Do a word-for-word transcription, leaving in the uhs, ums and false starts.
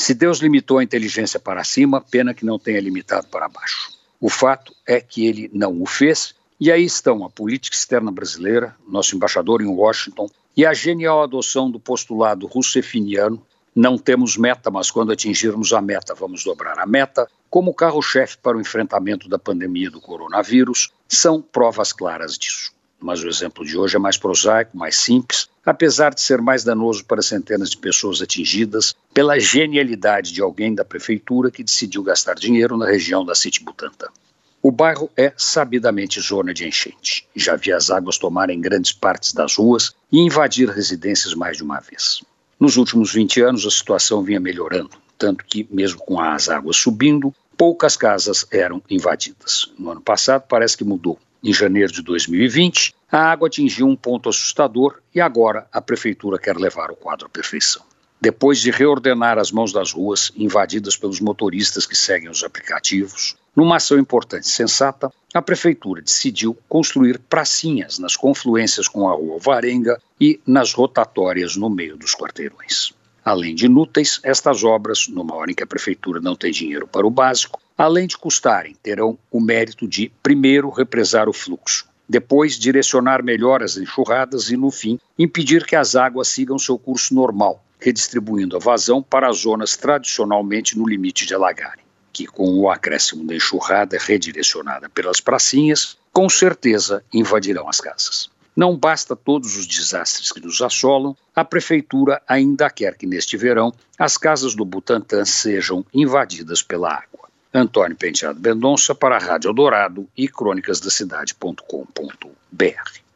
Se Deus limitou a inteligência para cima, pena que não tenha limitado para baixo. O fato é que ele não o fez, e aí estão a política externa brasileira, nosso embaixador em Washington, e a genial adoção do postulado russefiniano: não temos meta, mas quando atingirmos a meta, vamos dobrar a meta, como carro-chefe para o enfrentamento da pandemia do coronavírus, são provas claras disso. Mas o exemplo de hoje é mais prosaico, mais simples, apesar de ser mais danoso para centenas de pessoas atingidas pela genialidade de alguém da prefeitura que decidiu gastar dinheiro na região da City Butantã. O bairro é sabidamente zona de enchente, e já vi as águas tomarem grandes partes das ruas e invadir residências mais de uma vez. Nos últimos vinte anos a situação vinha melhorando, tanto que, mesmo com as águas subindo, poucas casas eram invadidas. No ano passado parece que mudou. Em janeiro de dois mil e vinte, a água atingiu um ponto assustador e agora a prefeitura quer levar o quadro à perfeição. Depois de reordenar as mãos das ruas, invadidas pelos motoristas que seguem os aplicativos, numa ação importante e sensata, a prefeitura decidiu construir pracinhas nas confluências com a rua Alvarenga e nas rotatórias no meio dos quarteirões. Além de inúteis, estas obras, numa hora em que a prefeitura não tem dinheiro para o básico, além de custarem, terão o mérito de, primeiro, represar o fluxo, depois, direcionar melhor as enxurradas e, no fim, impedir que as águas sigam seu curso normal, redistribuindo a vazão para as zonas tradicionalmente no limite de alagarem, que, com o acréscimo da enxurrada redirecionada pelas pracinhas, com certeza invadirão as casas. Não basta todos os desastres que nos assolam, a prefeitura ainda quer que neste verão as casas do Butantã sejam invadidas pela água. Antônio Penteado Mendonça para a Rádio Eldorado e crônicas da cidade ponto com ponto br.